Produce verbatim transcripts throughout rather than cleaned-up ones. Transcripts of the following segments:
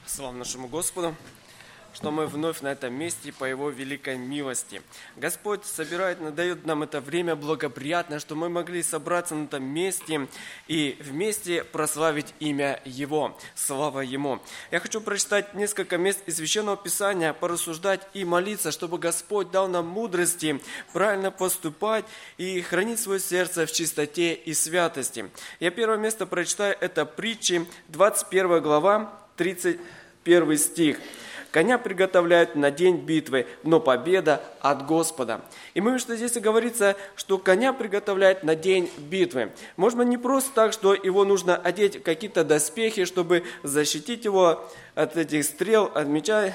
Слава нашему Господу, что мы вновь на этом месте по Его великой милости. Господь собирает, дает нам это время благоприятное, что мы могли собраться на этом месте и вместе прославить имя Его. Слава Ему. Я хочу прочитать несколько мест из Священного Писания, порассуждать и молиться, чтобы Господь дал нам мудрости правильно поступать и хранить свое сердце в чистоте и святости. Я первое место прочитаю, это Притчи, двадцать первая глава, тридцать первый стих. «Коня приготовляют на день битвы, но победа от Господа». И мы видим, что здесь и говорится, что коня приготовляют на день битвы. Может быть, не просто так, что его нужно одеть в какие-то доспехи, чтобы защитить его от этих стрел, от меча.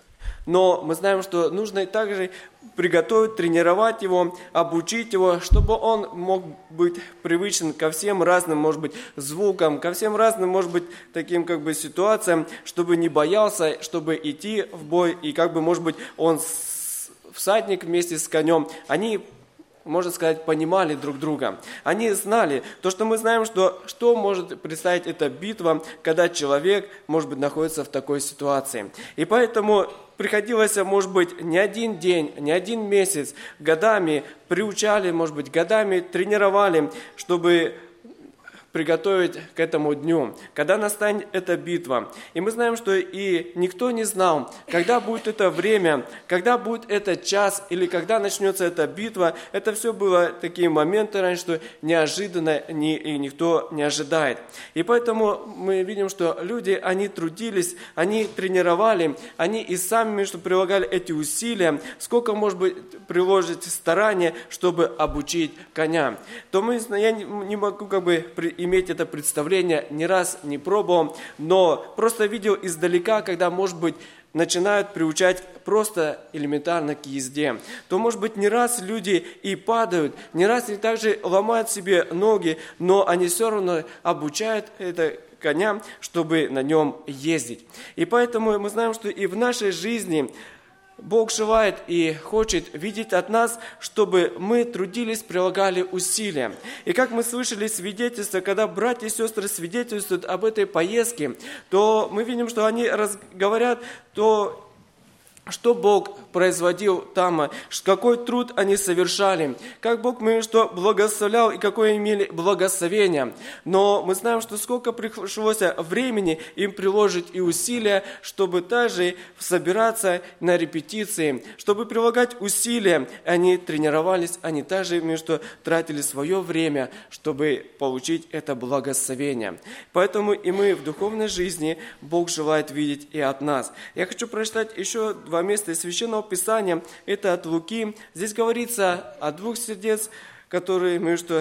Но мы знаем, что нужно и также приготовить, тренировать его, обучить его, чтобы он мог быть привычен ко всем разным, может быть, звукам, ко всем разным, может быть, таким как бы ситуациям, чтобы не боялся, чтобы идти в бой, и как бы, может быть, он всадник вместе с конем, они, можно сказать, понимали друг друга. Они знали то, что мы знаем, что, что может представить эта битва, когда человек, может быть, находится в такой ситуации. И поэтому приходилось, может быть, не один день, не один месяц, годами приучали, может быть, годами тренировали, чтобы приготовить к этому дню, когда настанет эта битва. И мы знаем, что и никто не знал, когда будет это время, когда будет этот час, или когда начнется эта битва. Это все было такие моменты раньше, что неожиданно ни, и никто не ожидает. И поэтому мы видим, что люди, они трудились, они тренировали, они и сами, что прилагали эти усилия, сколько, может быть, приложить старания, чтобы обучить коня. То мы, я не, не могу как бы иметь это представление, ни раз не пробовал, но просто видел издалека, когда, может быть, начинают приучать просто элементарно к езде, то, может быть, не раз люди и падают, не раз и также ломают себе ноги, но они все равно обучают это коня, чтобы на нем ездить. И поэтому мы знаем, что и в нашей жизни Бог желает и хочет видеть от нас, чтобы мы трудились, прилагали усилия. И как мы слышали свидетельства, когда братья и сестры свидетельствуют об этой поездке, то мы видим, что они говорят, то что Бог производил там, какой труд они совершали, как Бог, мы что благословлял и какое имели благословение. Но мы знаем, что сколько пришлось времени им приложить и усилия, чтобы также собираться на репетиции, чтобы прилагать усилия. Они тренировались, они также между тратили свое время, чтобы получить это благословение. Поэтому и мы в духовной жизни Бог желает видеть и от нас. Я хочу прочитать еще два места из Священного Писания, это от Луки. Здесь говорится о двух сердец, которые мы что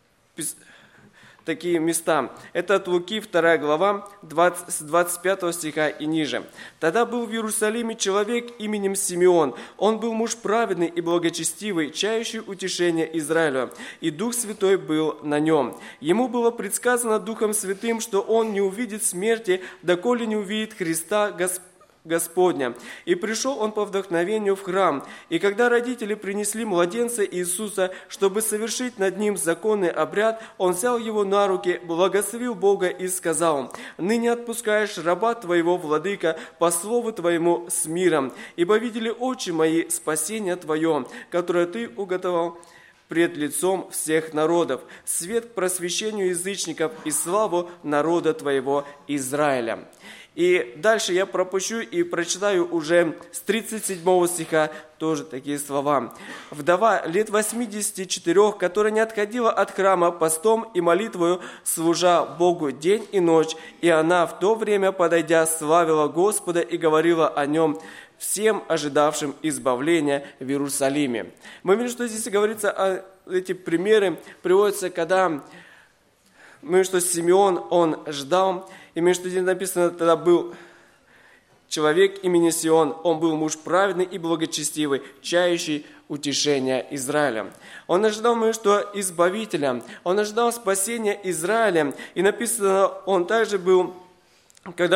такие места. Это от Луки, вторая глава, двадцать, с двадцать пятого стиха и ниже. «Тогда был в Иерусалиме человек именем Симеон. Он был муж праведный и благочестивый, чающий утешение Израилю, и Дух Святой был на нем. Ему было предсказано Духом Святым, что он не увидит смерти, доколе не увидит Христа Господа. Господня. И пришел он по вдохновению в храм. И когда родители принесли младенца Иисуса, чтобы совершить над ним законный обряд, он взял его на руки, благословил Бога и сказал: «Ныне отпускаешь раба твоего, владыка, по слову твоему с миром, ибо видели очи мои спасение твое, которое ты уготовал пред лицом всех народов, свет к просвещению язычников и славу народа твоего Израиля». И дальше я пропущу и прочитаю уже с тридцать седьмого стиха тоже такие слова. «Вдова лет восьмидесяти четырех, которая не отходила от храма постом и молитвою, служа Богу день и ночь, и она в то время, подойдя, славила Господа и говорила о нем всем ожидавшим избавления в Иерусалиме». Мы видим, что здесь говорится, о, эти примеры приводятся, когда мы, что Симеон, он ждал. И между тем написано, тогда был человек имени Сион, он был муж праведный и благочестивый, чающий утешения Израиля. Он ожидал, мы, что избавителя, он ожидал спасения Израиля. И написано, он также был, когда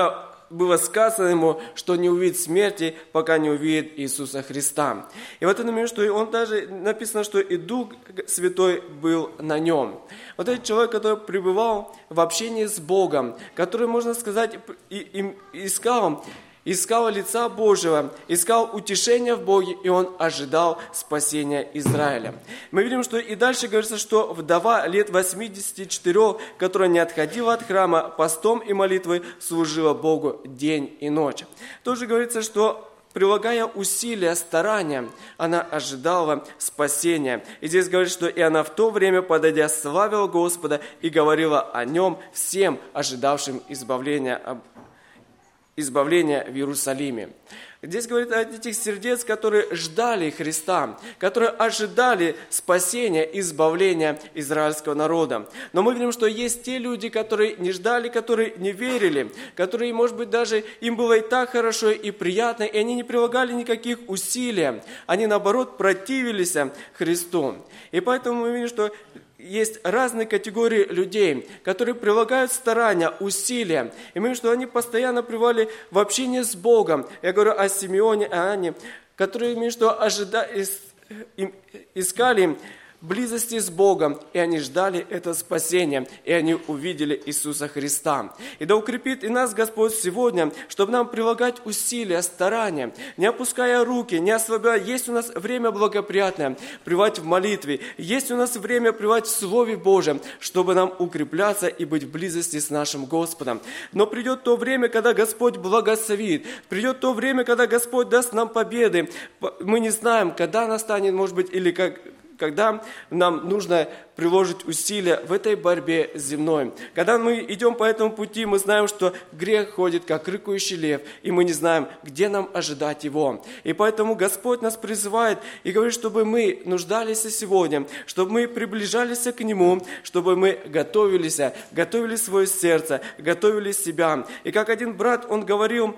было сказано ему, что не увидит смерти, пока не увидит Иисуса Христа. И в этом момент, что он даже написано, что и Дух Святой был на нем. Вот этот человек, который пребывал в общении с Богом, который, можно сказать, и, и, искал, искал лица Божьего, искал утешения в Боге, и он ожидал спасения Израиля. Мы видим, что и дальше говорится, что вдова лет восьмидесяти четырёх, которая не отходила от храма, постом и молитвой служила Богу день и ночь. Тоже говорится, что прилагая усилия, старания, она ожидала спасения. И здесь говорит, что и она в то время, подойдя, славила Господа и говорила о нем всем ожидавшим избавления, избавления в Иерусалиме. Здесь говорит о этих сердец, которые ждали Христа, которые ожидали спасения, избавления израильского народа. Но мы видим, что есть те люди, которые не ждали, которые не верили, которые, может быть, даже им было и так хорошо, и приятно, и они не прилагали никаких усилий. Они, наоборот, противились Христу. И поэтому мы видим, что есть разные категории людей, которые прилагают старания, усилия. И мы видим, что они постоянно пребывали в общении с Богом. Я говорю о Симеоне, о Анне, которые, мы видим, что ожида... искали близости с Богом, и они ждали это спасение, и они увидели Иисуса Христа. И да укрепит и нас Господь сегодня, чтобы нам прилагать усилия, старания, не опуская руки, не ослабляя. Есть у нас время благоприятное пребывать в молитве, есть у нас время пребывать в Слове Божьем, чтобы нам укрепляться и быть в близости с нашим Господом. Но придет то время, когда Господь благословит, придет то время, когда Господь даст нам победы. Мы не знаем, когда настанет, может быть, или как... когда нам нужно приложить усилия в этой борьбе земной. Когда мы идем по этому пути, мы знаем, что грех ходит, как рыкающий лев, и мы не знаем, где нам ожидать его. И поэтому Господь нас призывает и говорит, чтобы мы нуждались сегодня, чтобы мы приближались к Нему, чтобы мы готовились, готовили свое сердце, готовили себя. И как один брат, он говорил,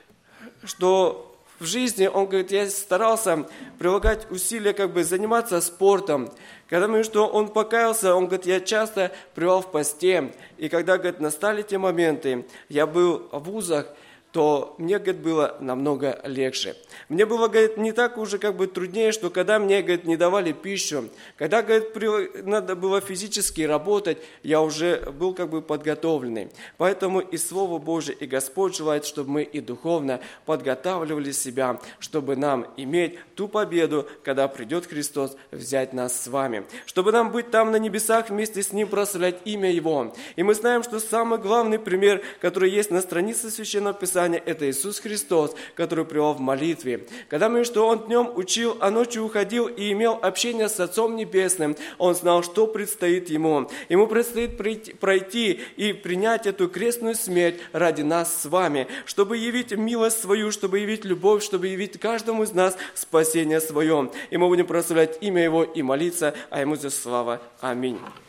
что в жизни, он говорит, я старался прилагать усилия, как бы заниматься спортом. Когда мы, что он покаялся, он говорит, я часто пребывал в посте. И когда, говорит, настали те моменты, я был в вузах, то мне, говорит, было намного легче. Мне было, говорит, не так уже как бы труднее, что когда мне, говорит, не давали пищу, когда, говорит, при... надо было физически работать, я уже был как бы подготовленный. Поэтому и Слово Божие, и Господь желает, чтобы мы и духовно подготавливали себя, чтобы нам иметь ту победу, когда придет Христос взять нас с вами. Чтобы нам быть там на небесах вместе с Ним, прославлять имя Его. И мы знаем, что самый главный пример, который есть на странице Священного Писания, это Иисус Христос, который пребывал в молитве. Когда мы, что Он днем учил, а ночью уходил и имел общение с Отцом Небесным, Он знал, что предстоит Ему. Ему предстоит пройти и принять эту крестную смерть ради нас с вами, чтобы явить милость свою, чтобы явить любовь, чтобы явить каждому из нас спасение свое. И мы будем прославлять имя Его и молиться, а Ему за слава. Аминь.